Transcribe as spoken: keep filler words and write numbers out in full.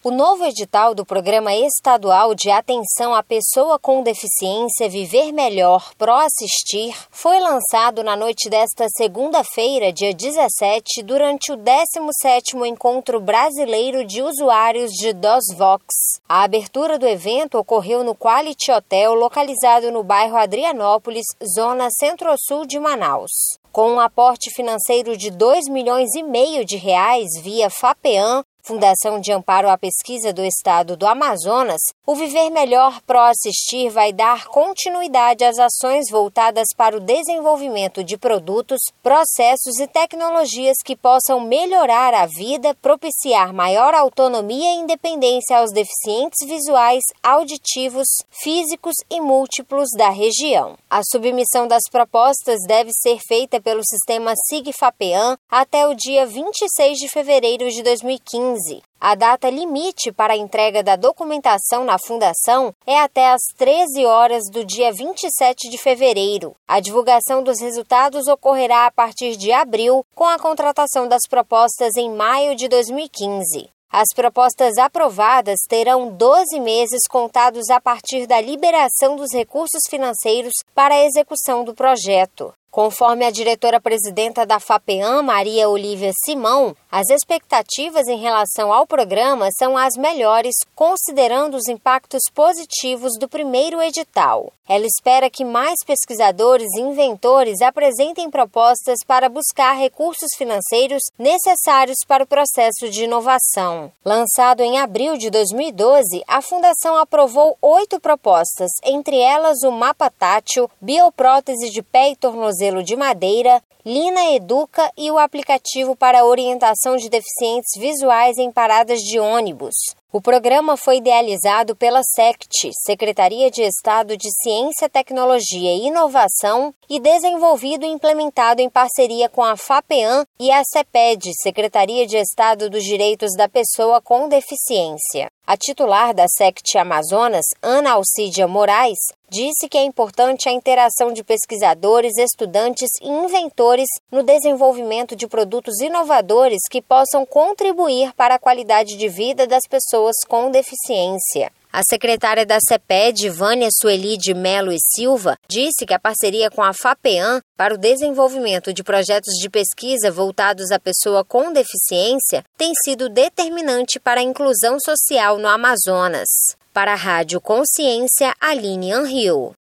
O novo edital do Programa Estadual de Atenção à Pessoa com Deficiência Viver Melhor Pró-Assistir foi lançado na noite desta segunda-feira, dia dezessete, durante o décimo sétimo Encontro Brasileiro de Usuários de DOSVox. A abertura do evento ocorreu no Quality Hotel, localizado no bairro Adrianópolis, zona centro-sul de Manaus. Com um aporte financeiro de dois milhões e meio de reais via FAPEAM, Fundação de Amparo à Pesquisa do Estado do Amazonas, o Viver Melhor Pró-Assistir vai dar continuidade às ações voltadas para o desenvolvimento de produtos, processos e tecnologias que possam melhorar a vida, propiciar maior autonomia e independência aos deficientes visuais, auditivos, físicos e múltiplos da região. A submissão das propostas deve ser feita pelo sistema SIG-FAPEAM até o dia vinte e seis de fevereiro de dois mil e quinze. A data limite para a entrega da documentação na Fundação é até às treze horas do dia vinte e sete de fevereiro. A divulgação dos resultados ocorrerá a partir de abril, com a contratação das propostas em maio de dois mil e quinze. As propostas aprovadas terão doze meses contados a partir da liberação dos recursos financeiros para a execução do projeto. Conforme a diretora-presidenta da FAPEAM, Maria Olívia Simão, as expectativas em relação ao programa são as melhores, considerando os impactos positivos do primeiro edital. Ela espera que mais pesquisadores e inventores apresentem propostas para buscar recursos financeiros necessários para o processo de inovação. Lançado em abril de dois mil e doze, a Fundação aprovou oito propostas, entre elas o mapa tátil, bioprótese de pé e tornozelo de madeira, Lina Educa e o aplicativo para orientação de deficientes visuais em paradas de ônibus. O programa foi idealizado pela SECT, Secretaria de Estado de Ciência, Tecnologia e Inovação, e desenvolvido e implementado em parceria com a FAPEAM e a CEPED, Secretaria de Estado dos Direitos da Pessoa com Deficiência. A titular da SECT Amazonas, Ana Alcídia Moraes, disse que é importante a interação de pesquisadores, estudantes e inventores no desenvolvimento de produtos inovadores que possam contribuir para a qualidade de vida das pessoas com deficiência. A secretária da CEPED, Vânia Sueli de Melo e Silva, disse que a parceria com a FAPEAM para o desenvolvimento de projetos de pesquisa voltados à pessoa com deficiência tem sido determinante para a inclusão social no Amazonas. Para a Rádio Consciência, Aline Anrio.